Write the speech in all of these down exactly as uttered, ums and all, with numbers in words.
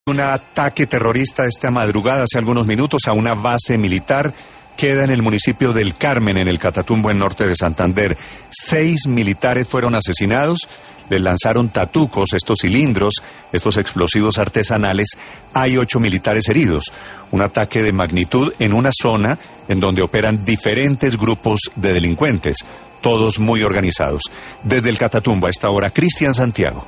Un ataque terrorista esta madrugada, hace algunos minutos, a una base militar. Queda en el municipio del Carmen, en el Catatumbo, en norte de Santander. Seis militares fueron asesinados. Les lanzaron tatucos, estos cilindros, estos explosivos artesanales. Hay ocho militares heridos. Un ataque de magnitud en una zona en donde operan diferentes grupos de delincuentes, todos muy organizados. Desde el Catatumbo a esta hora, Cristian Santiago.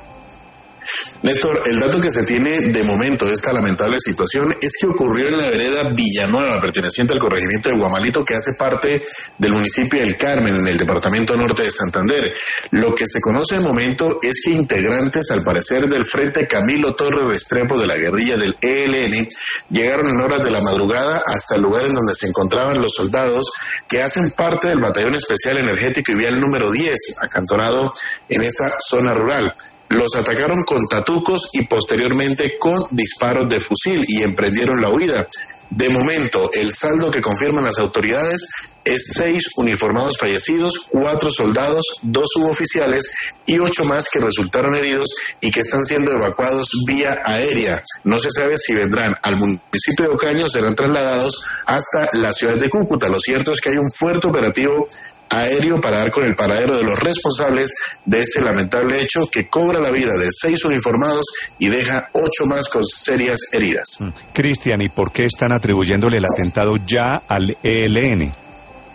Néstor, el dato que se tiene de momento de esta lamentable situación es que ocurrió en la vereda Villanueva, perteneciente al corregimiento de Guamalito, que hace parte del municipio del Carmen, en el departamento norte de Santander. Lo que se conoce de momento es que integrantes, al parecer, del Frente Camilo Torres Restrepo de la guerrilla del E L N, llegaron en horas de la madrugada hasta el lugar en donde se encontraban los soldados que hacen parte del Batallón Especial Energético y Vial número diez, acantonado en esa zona rural. Los atacaron con tatucos y posteriormente con disparos de fusil y emprendieron la huida. De momento, el saldo que confirman las autoridades es seis uniformados fallecidos, cuatro soldados, dos suboficiales y ocho más que resultaron heridos y que están siendo evacuados vía aérea. No se sabe si vendrán al municipio de Ocaña o serán trasladados hasta la ciudad de Cúcuta. Lo cierto es que hay un fuerte operativo aéreo para dar con el paradero de los responsables de este lamentable hecho que cobra la vida de seis uniformados y deja ocho más con serias heridas. Cristian, ¿y por qué están atribuyéndole el atentado ya al E L N?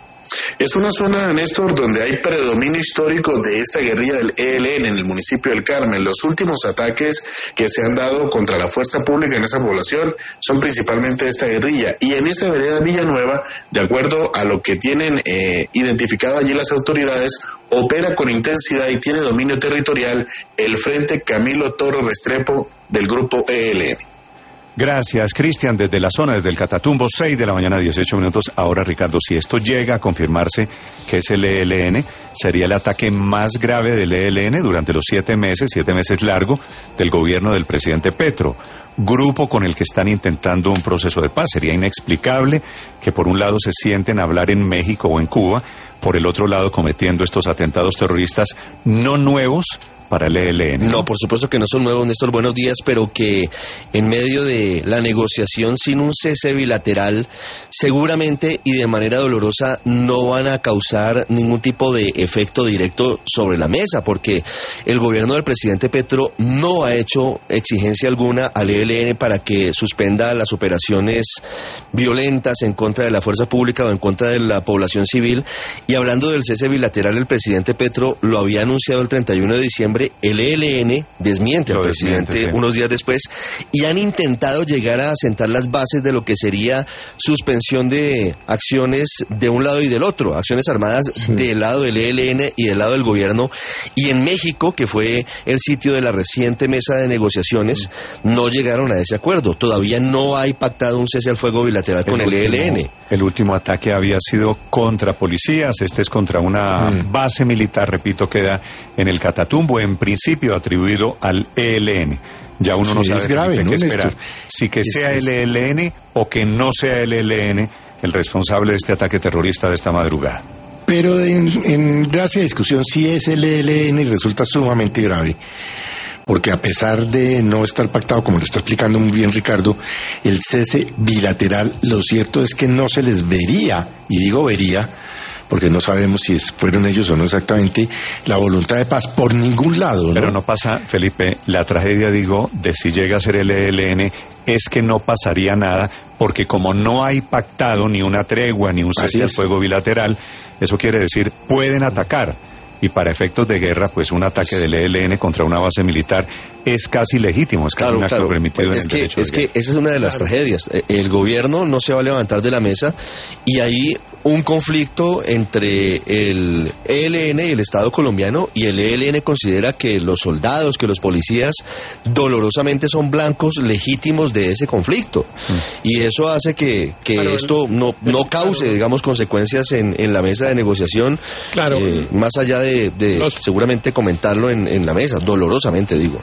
Es una zona, Néstor, donde hay predominio histórico de esta guerrilla del E L N en el municipio del Carmen. Los últimos ataques que se han dado contra la fuerza pública en esa población son principalmente de esta guerrilla. Y en esa vereda Villanueva, de acuerdo a lo que tienen eh, identificado allí las autoridades, opera con intensidad y tiene dominio territorial el Frente Camilo Torres Restrepo del grupo E L N. Gracias, Cristian, desde la zona, desde el Catatumbo, seis de la mañana, dieciocho minutos. Ahora, Ricardo, si esto llega a confirmarse que es el E L N, sería el ataque más grave del E L N durante los siete meses, siete meses largo, del gobierno del presidente Petro. Grupo con el que están intentando un proceso de paz. Sería inexplicable que por un lado se sienten a hablar en México o en Cuba, por el otro lado cometiendo estos atentados terroristas no nuevos para el E L N. No, por supuesto que no son nuevos, Néstor, buenos días, pero que en medio de la negociación sin un cese bilateral, seguramente y de manera dolorosa no van a causar ningún tipo de efecto directo sobre la mesa, porque el gobierno del presidente Petro no ha hecho exigencia alguna al E L N para que suspenda las operaciones violentas en contra de la fuerza pública o en contra de la población civil. Y hablando del cese bilateral, el presidente Petro lo había anunciado el treinta y uno de diciembre. El E L N desmiente al presidente desmiente, sí. unos días después y han intentado llegar a sentar las bases de lo que sería suspensión de acciones de un lado y del otro, acciones armadas sí. del lado del E L N y del lado del gobierno. Y en México, que fue el sitio de la reciente mesa de negociaciones, sí. no llegaron a ese acuerdo. Todavía no hay pactado un cese al fuego bilateral el con último, el E L N. El último ataque había sido contra policías, este es contra una mm. base militar, repito, queda en el Catatumbo, en principio atribuido al E L N. Ya uno sí, no sabe es grave, qué ¿no, esperar. Si que es, sea el E L N o que no sea el E L N el responsable de este ataque terrorista de esta madrugada. Pero en, en gracia de discusión, si es el E L N resulta sumamente grave. Porque a pesar de no estar pactado, como lo está explicando muy bien Ricardo, el cese bilateral, lo cierto es que no se les vería, y digo vería, porque no sabemos si es, fueron ellos o no exactamente, la voluntad de paz por ningún lado, ¿no? Pero no pasa, Felipe, la tragedia, digo, de si llega a ser el E L N, es que no pasaría nada, porque como no hay pactado ni una tregua, ni un cese al fuego bilateral, eso quiere decir, pueden atacar. Y para efectos de guerra, pues un ataque del E L N contra una base militar es casi legítimo, es casi claro, un acto claro. permitido es en el que, derecho Es de que guerra. esa es una de las claro. tragedias. El gobierno no se va a levantar de la mesa y hay un conflicto entre el E L N y el Estado colombiano, y el E L N considera que los soldados, que los policías dolorosamente son blancos legítimos de ese conflicto. Mm. Y eso hace que, que claro, esto no, no cause, claro. digamos, consecuencias en, en la mesa de negociación, claro. eh, más allá de, de los... seguramente comentarlo en, en la mesa, dolorosamente digo.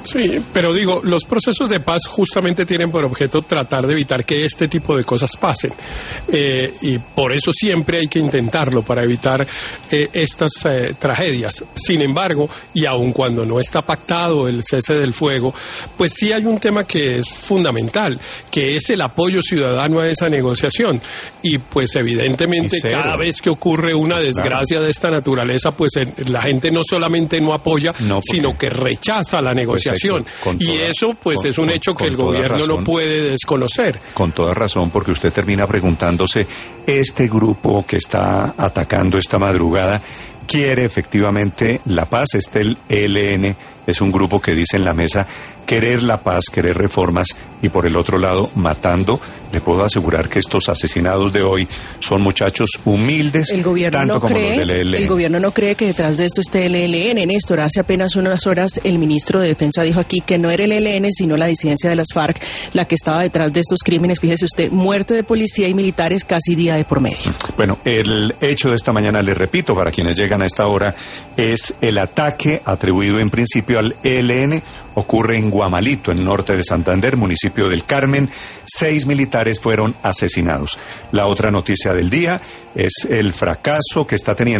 Sí, pero digo, los procesos de paz justamente tienen por objeto tratar de evitar que este tipo de cosas pasen. Eh, y por eso siempre hay que intentarlo, para evitar eh, estas eh, tragedias. Sin embargo, y aun cuando no está pactado el cese del fuego, pues sí hay un tema que es fundamental, que es el apoyo ciudadano a esa negociación. Y pues evidentemente cada vez que ocurre una pues desgracia claro. de esta naturaleza, pues la gente no solamente no apoya, no, sino que rechaza la negociación. Pues y toda, eso pues con, es un hecho con, que el gobierno razón, no puede desconocer. Con toda razón, porque usted termina preguntándose, ¿este grupo que está atacando esta madrugada quiere efectivamente la paz? Este el E L N es un grupo que dice en la mesa querer la paz, querer reformas, y por el otro lado matando. Le puedo asegurar que estos asesinados de hoy son muchachos humildes, el gobierno tanto no como cree, los del E L N. El gobierno no cree que detrás de esto esté el E L N, Néstor. Hace apenas unas horas el ministro de Defensa dijo aquí que no era el E L N, sino la disidencia de las FARC la que estaba detrás de estos crímenes. Fíjese usted, muerte de policía y militares casi día de por medio. Bueno, el hecho de esta mañana, le repito, para quienes llegan a esta hora, es el ataque atribuido en principio al E L N. Ocurre en Guamalito, en norte de Santander, municipio del Carmen. Seis militares fueron asesinados. La otra noticia del día es el fracaso que está teniendo